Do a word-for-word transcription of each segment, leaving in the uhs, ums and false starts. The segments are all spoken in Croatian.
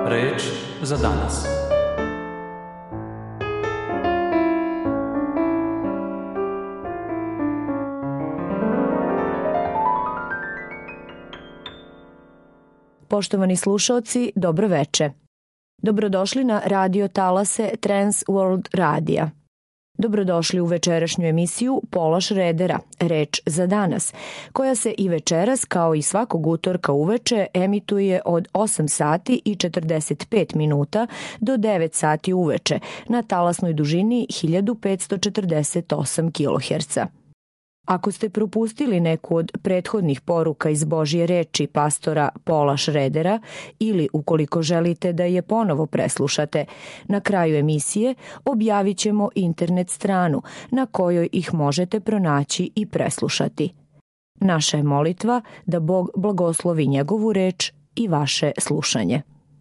Reč za danas. Poštovani slušaoci, dobro veče. Dobrodošli na radio talase Trans World Radija. Dobrodošli u večerašnju emisiju Pola Šredera, Reč za danas, koja se i večeras, kao i svakog utorka uveče, emituje od osam sati i četrdeset pet minuta do devet sati uveče na talasnoj dužini hiljadu petsto četrdeset osam kiloherca. Ako ste propustili neku od prethodnih poruka iz Božje reči pastora Pola Šredera ili ukoliko želite da je ponovo preslušate, na kraju emisije objavit ćemo internet stranu na kojoj ih možete pronaći i preslušati. Naša je molitva da Bog blagoslovi njegovu reč i vaše slušanje.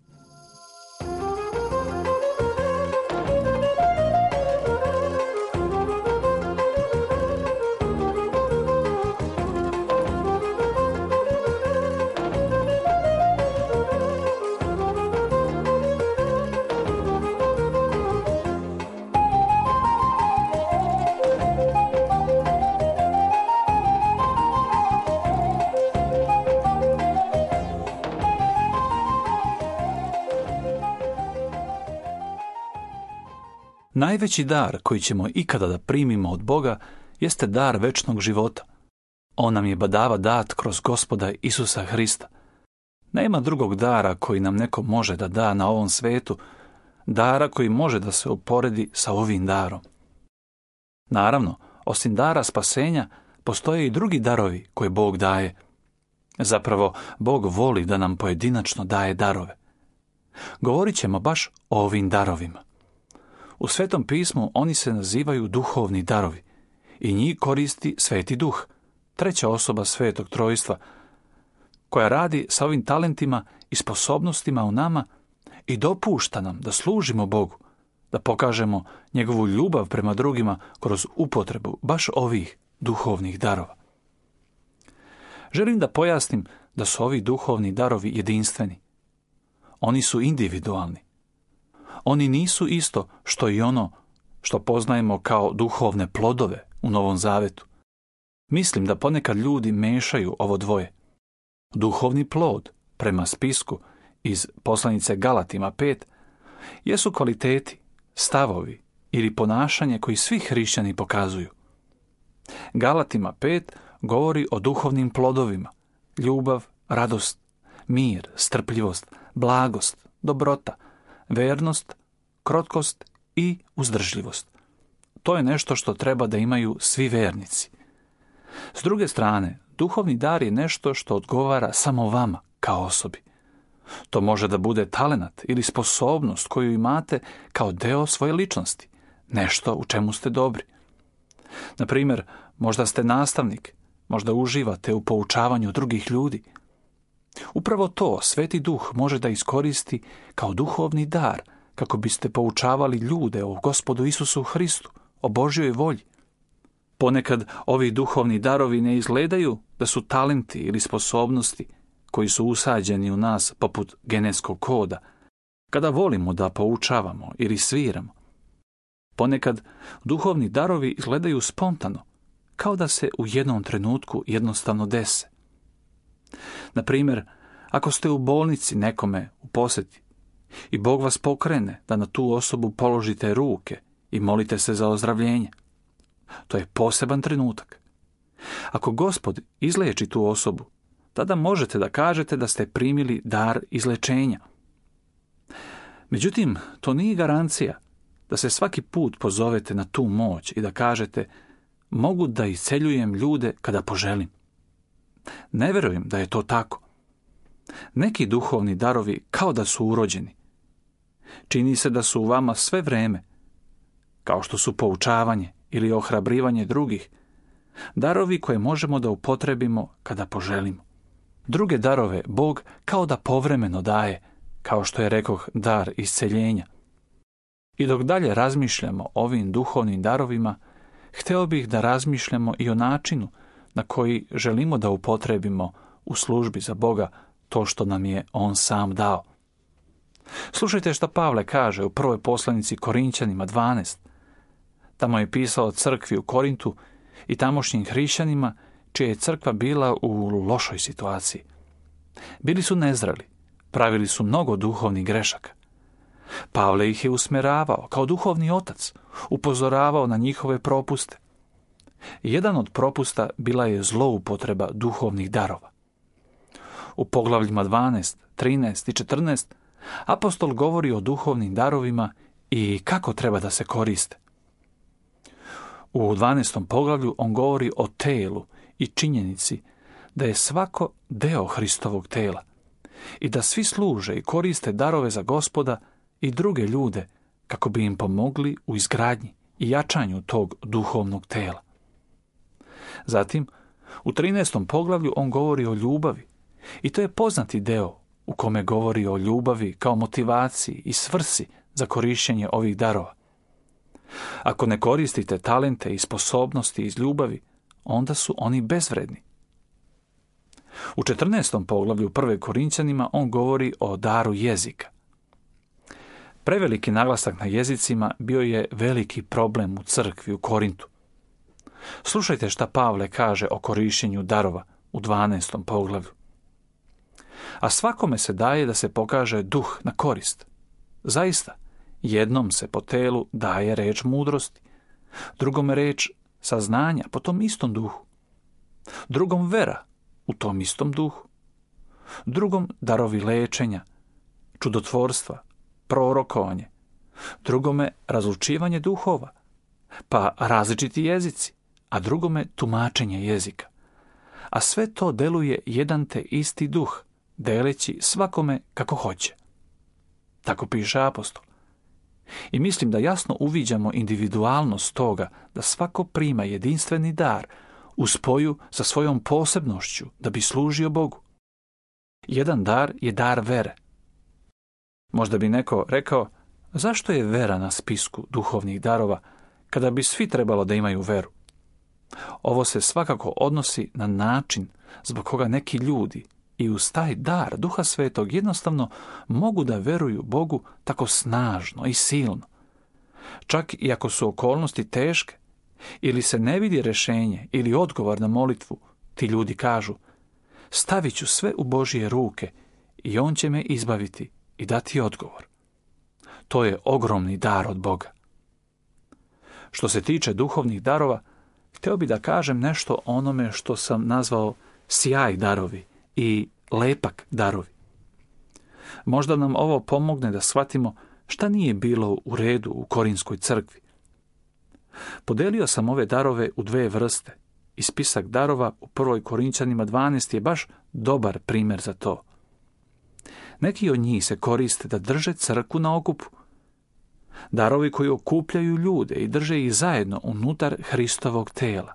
Najveći dar koji ćemo ikada da primimo od Boga jeste dar večnog života. On nam je badava dat kroz Gospoda Isusa Hrista. Nema drugog dara koji nam neko može da da na ovom svetu, dara koji može da se uporedi sa ovim darom. Naravno, osim dara spasenja, postoje i drugi darovi koje Bog daje. Zapravo, Bog voli da nam pojedinačno daje darove. Govorit ćemo baš o ovim darovima. U Svetom pismu oni se nazivaju duhovni darovi i njih koristi Sveti Duh, treća osoba Svetog Trojstva, koja radi sa ovim talentima i sposobnostima u nama i dopušta nam da služimo Bogu, da pokažemo njegovu ljubav prema drugima kroz upotrebu baš ovih duhovnih darova. Želim da pojasnim da su ovi duhovni darovi jedinstveni. Oni su individualni. Oni nisu isto što i ono što poznajemo kao duhovne plodove u Novom Zavetu. Mislim da ponekad ljudi mešaju ovo dvoje. Duhovni plod, prema spisku iz poslanice Galatima pet, jesu kvaliteti, stavovi ili ponašanje koji svi hrišćani pokazuju. Galatima pet govori o duhovnim plodovima: ljubav, radost, mir, strpljivost, blagost, dobrota, vernost, krotkost i uzdržljivost. To je nešto što treba da imaju svi vernici. S druge strane, duhovni dar je nešto što odgovara samo vama kao osobi. To može da bude talenat ili sposobnost koju imate kao deo svoje ličnosti, nešto u čemu ste dobri. Na primjer, možda ste nastavnik, možda uživate u poučavanju drugih ljudi. Upravo to Sveti Duh može da iskoristi kao duhovni dar kako biste poučavali ljude o Gospodu Isusu Hristu, o Božjoj volji. Ponekad ovi duhovni darovi ne izgledaju da su talenti ili sposobnosti koji su usađeni u nas poput genetskog koda, kada volimo da poučavamo ili sviramo. Ponekad duhovni darovi izgledaju spontano, kao da se u jednom trenutku jednostavno dese. Na primjer, ako ste u bolnici nekome u posjeti i Bog vas pokrene da na tu osobu položite ruke i molite se za ozdravljenje, to je poseban trenutak. Ako Gospod izleči tu osobu, tada možete da kažete da ste primili dar izlečenja. Međutim, to nije garancija da se svaki put pozovete na tu moć i da kažete: mogu da isceljujem ljude kada poželim. Ne vjerujem da je to tako. Neki duhovni darovi kao da su urođeni. Čini se da su u vama sve vreme, kao što su poučavanje ili ohrabrivanje drugih, darovi koje možemo da upotrebimo kada poželimo. Druge darove Bog kao da povremeno daje, kao što je rekoh dar isceljenja. I dok dalje razmišljamo o ovim duhovnim darovima, hteo bih da razmišljamo i o načinu na koji želimo da upotrebimo u službi za Boga to što nam je On sam dao. Slušajte šta Pavle kaže u prvoj poslanici Korinćanima dvanaest. Tamo je pisao crkvi u Korintu i tamošnjim hrišćanima, čija je crkva bila u lošoj situaciji. Bili su nezreli, pravili su mnogo duhovnih grešaka. Pavle ih je usmjeravao kao duhovni otac, upozoravao na njihove propuste. Jedan od propusta bila je zloupotreba duhovnih darova. U poglavljima dvanaest, trinaest i četrnaest apostol govori o duhovnim darovima i kako treba da se koriste. U dvanaestom poglavlju on govori o telu i činjenici da je svako deo Hristovog tela i da svi služe i koriste darove za Gospoda i druge ljude kako bi im pomogli u izgradnji i jačanju tog duhovnog tela. Zatim, u trinaestom poglavlju on govori o ljubavi i to je poznati deo u kome govori o ljubavi kao motivaciji i svrsi za korištenje ovih darova. Ako ne koristite talente i sposobnosti iz ljubavi, onda su oni bezvredni. U četrnaestom poglavlju prve Korinćanima on govori o daru jezika. Preveliki naglasak na jezicima bio je veliki problem u crkvi u Korintu. Slušajte šta Pavle kaže o korištenju darova u dvanaestom poglavlju. A svakome se daje da se pokaže duh na korist. Zaista, jednom se po telu daje reč mudrosti, drugom reč saznanja po tom istom duhu, drugom vera u tom istom duhu, drugom darovi lečenja, čudotvorstva, prorokovanje, drugome razlučivanje duhova, pa različiti jezici, a drugome tumačenje jezika. A sve to deluje jedan te isti duh, deleći svakome kako hoće. Tako piše apostol. I mislim da jasno uviđamo individualnost toga da svako prima jedinstveni dar u spoju sa svojom posebnošću da bi služio Bogu. Jedan dar je dar vere. Možda bi neko rekao, zašto je vera na spisku duhovnih darova kada bi svi trebalo da imaju veru? Ovo se svakako odnosi na način zbog koga neki ljudi i uz taj dar Duha Svetog jednostavno mogu da veruju Bogu tako snažno i silno. Čak i ako su okolnosti teške ili se ne vidi rješenje ili odgovor na molitvu, ti ljudi kažu, stavit ću sve u Božje ruke i On će me izbaviti i dati odgovor. To je ogromni dar od Boga. Što se tiče duhovnih darova, htio bi da kažem nešto o onome što sam nazvao sjaj darovi i lepak darovi. Možda nam ovo pomogne da shvatimo šta nije bilo u redu u Korinskoj crkvi. Podelio sam ove darove u dve vrste i spisak darova u prvoj Korinćanima dvanaest je baš dobar primjer za to. Neki od njih se koriste da drže crkvu na okupu. Darovi koji okupljaju ljude i drže ih zajedno unutar Hristovog tela.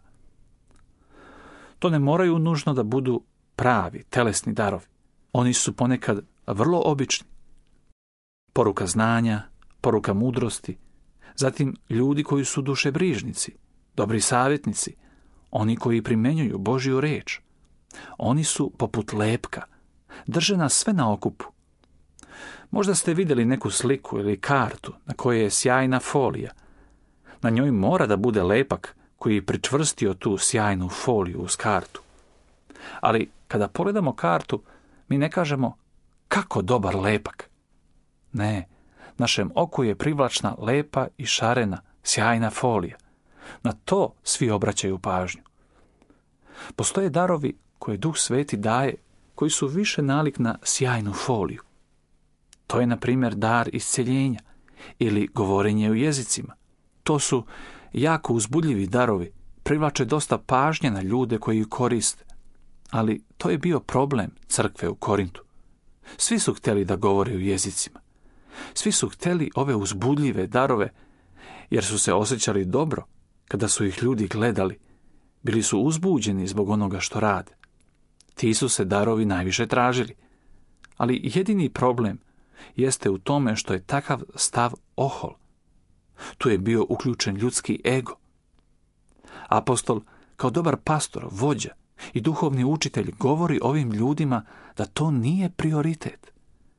To ne moraju nužno da budu pravi, telesni darovi. Oni su ponekad vrlo obični. Poruka znanja, poruka mudrosti, zatim ljudi koji su dušebrižnici, dobri savjetnici, oni koji primenjuju Božju reč. Oni su poput lepka, drže nas sve na okupu. Možda ste vidjeli neku sliku ili kartu na kojoj je sjajna folija. Na njoj mora da bude lepak koji je pričvrstio tu sjajnu foliju uz kartu. Ali kada pogledamo kartu, mi ne kažemo kako dobar lepak. Ne, našem oku je privlačna, lepa i šarena, sjajna folija. Na to svi obraćaju pažnju. Postoje darovi koje Duh Sveti daje, koji su više nalik na sjajnu foliju. To je, na primjer, dar isceljenja ili govorenje u jezicima. To su jako uzbudljivi darovi, privlače dosta pažnje na ljude koji ih koriste. Ali to je bio problem crkve u Korintu. Svi su htjeli da govore u jezicima. Svi su htjeli ove uzbudljive darove, jer su se osjećali dobro kada su ih ljudi gledali. Bili su uzbuđeni zbog onoga što rade. Ti su se darovi najviše tražili. Ali jedini problem jeste u tome što je takav stav ohol. Tu je bio uključen ljudski ego. Apostol, kao dobar pastor, vođa i duhovni učitelj, govori ovim ljudima da to nije prioritet.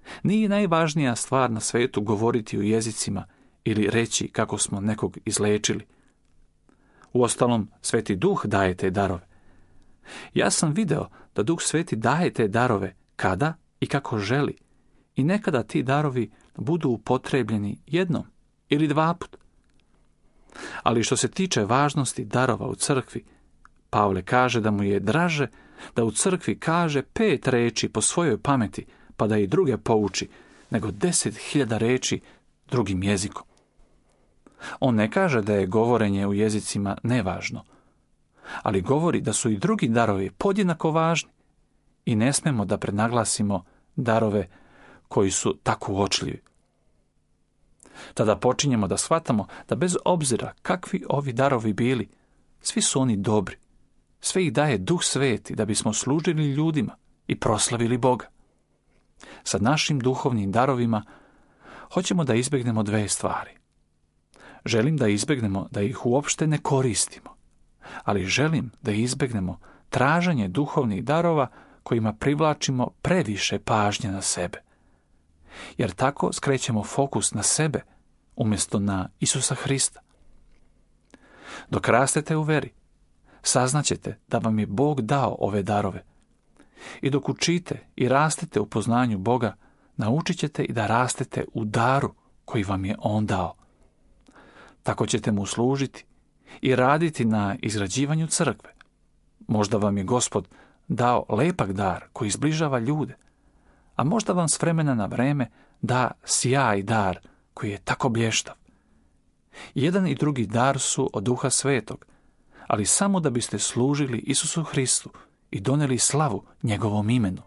Nije najvažnija stvar na svetu govoriti u jezicima ili reći kako smo nekog izlečili. Uostalom, Sveti Duh daje te darove. Ja sam video da Duh Sveti daje te darove kada i kako želi i nekada ti darovi budu upotrebljeni jednom ili dva put. Ali što se tiče važnosti darova u crkvi, Pavle kaže da mu je draže da u crkvi kaže pet reči po svojoj pameti, pa da i druge pouči, nego deset hiljada reči drugim jezikom. On ne kaže da je govorenje u jezicima nevažno, ali govori da su i drugi darovi podjednako važni i ne smemo da prenaglasimo darove koji su tako uočljivi. Tada počinjemo da shvatamo da bez obzira kakvi ovi darovi bili, svi su oni dobri. Sve ih daje Duh Sveti da bismo služili ljudima i proslavili Boga. Sa našim duhovnim darovima hoćemo da izbjegnemo dve stvari. Želim da izbjegnemo da ih uopšte ne koristimo, ali želim da izbjegnemo traženje duhovnih darova kojima privlačimo previše pažnje na sebe. Jer tako skrećemo fokus na sebe umjesto na Isusa Hrista. Dok rastete u veri, saznaćete da vam je Bog dao ove darove. I dok učite i rastete u poznanju Boga, naučit ćete i da rastete u daru koji vam je On dao. Tako ćete mu služiti i raditi na izgrađivanju crkve. Možda vam je Gospod dao lepak dar koji zbližava ljude, a možda vam s vremena na vreme da sjaj dar koji je tako blještav. Jedan i drugi dar su od Duha Svetog, ali samo da biste služili Isusu Hristu i doneli slavu njegovom imenu.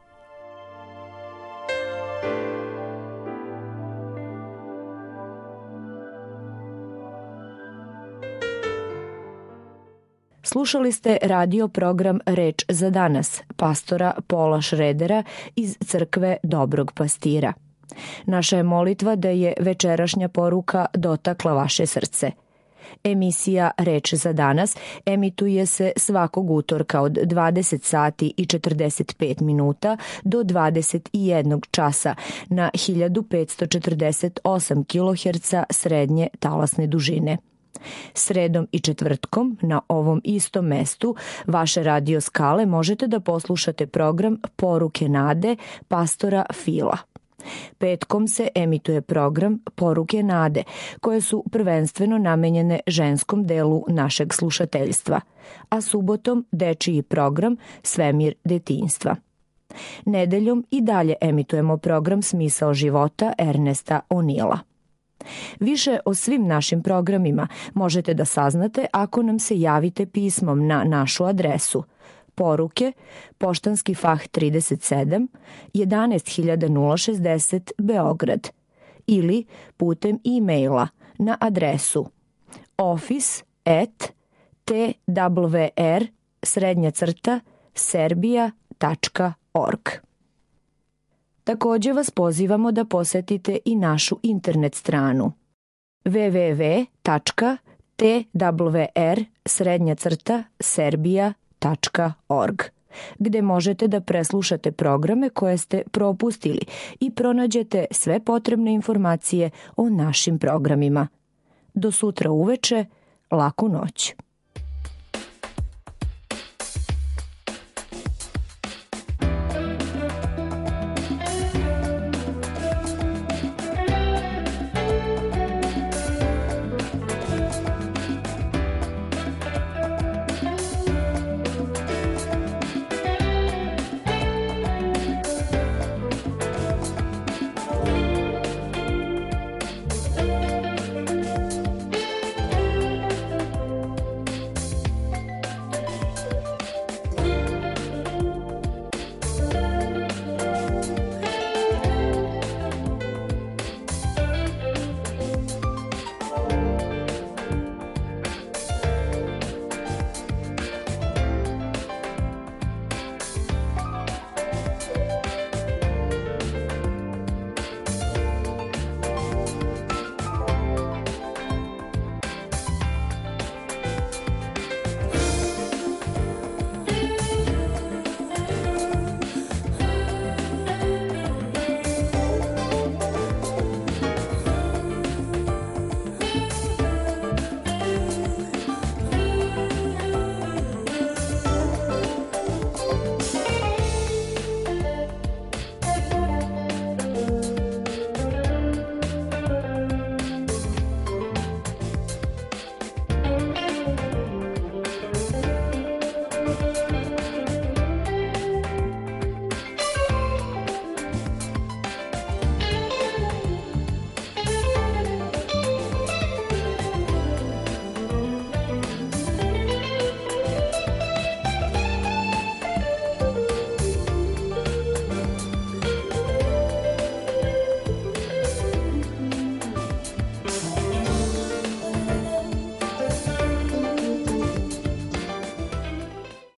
Slušali ste radio program Reč za danas, pastora Paula Schroedera iz crkve Dobrog pastira. Naša je molitva da je večerašnja poruka dotakla vaše srce. Emisija Reč za danas emituje se svakog utorka od dvadeset sati i četrdeset pet minuta do dvadeset jedan časa na hiljadu petsto četrdeset osam kiloherca srednje talasne dužine. Sredom i četvrtkom na ovom istom mestu vaše radio skale možete da poslušate program Poruke nade pastora Fila. Petkom se emituje program Poruke nade, koje su prvenstveno namenjene ženskom delu našeg slušateljstva, a subotom dečiji program Svemir detinjstva. Nedeljom i dalje emitujemo program Smisao života Ernesta O'Neila. Više o svim našim programima možete da saznate ako nam se javite pismom na našu adresu Poruke, Poštanski fah trideset sedam, jedanaest hiljada šezdeset Beograd ili putem e-maila na adresu office at t w r srednja crta serbia tačka org. Također vas pozivamo da posetite i našu internet stranu w w w tačka t w r srednja crta serbia tačka org, gde možete da preslušate programe koje ste propustili i pronađete sve potrebne informacije o našim programima. Do sutra uveče, laku noć.